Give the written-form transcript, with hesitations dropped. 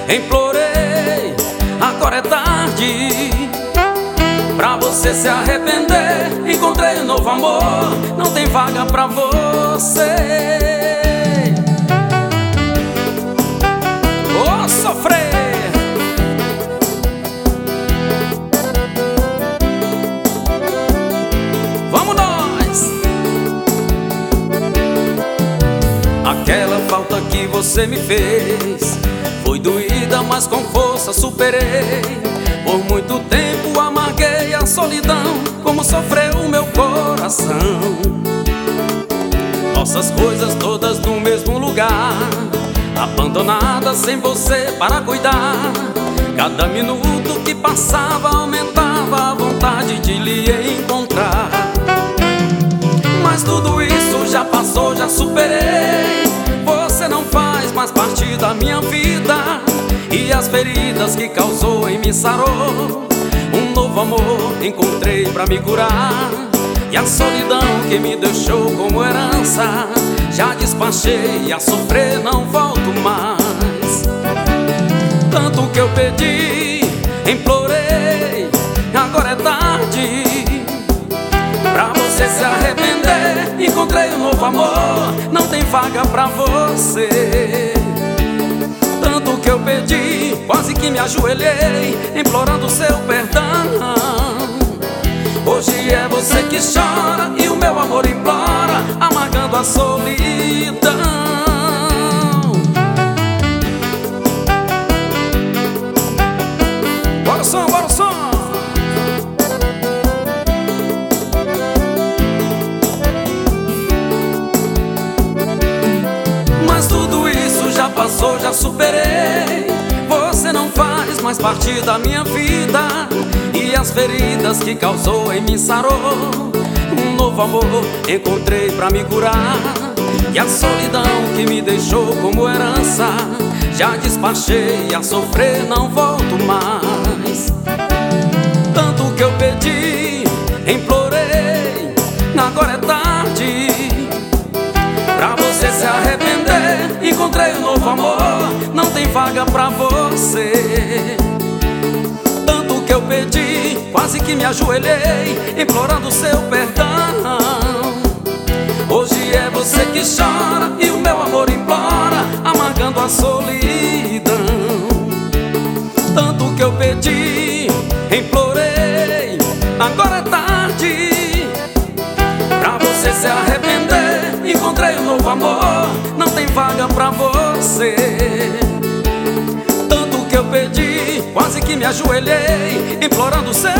implorei, agora é tarde pra você se arrepender. Encontrei um novo amor, não tem vaga pra você. Vou sofrer. Vamos nós. Aquela falta que você me fez foi doída, mas com força superei. Por muito tempo amarguei a solidão, como sofreu o meu coração. Nossas coisas todas no mesmo lugar, abandonadas sem você para cuidar. Cada minuto que passava aumentava a vontade de lhe encontrar. Mas tudo isso já passou, já superei. Você não faz mais parte da minha vida, e as feridas que causou em mim sarou. Um novo amor encontrei pra me curar, e a solidão que me deixou como herança já despachei, e a sofrer não volto mais. Tanto que eu pedi, implorei, agora é tarde pra você se arrepender. Encontrei um novo amor, não tem vaga pra você. Tanto que eu pedi, quase que me ajoelhei, implorando seu perdão. Hoje é você que chora e o meu amor implora, amargando a solidão. Bora o som, bora o som. Mas tudo isso já passou, já superei. Você não faz mais parte da minha vida, e as feridas que causou em mim sarou. Um novo amor encontrei pra me curar, e a solidão que me deixou como herança já despachei, e a sofrer não volto mais. Tanto que eu pedi, implorei, agora é tarde pra você se arrepender. Encontrei um novo amor, não tem vaga pra você. Tanto que eu pedi, quase que me ajoelhei, implorando seu perdão. Hoje é você que chora e o meu amor implora, amargando a solidão. Tanto que eu pedi, implorei, agora é tarde pra você se arrepender. Encontrei um novo amor, não tem vaga pra você. Tanto que eu pedi, quase que me ajoelhei, implorando seu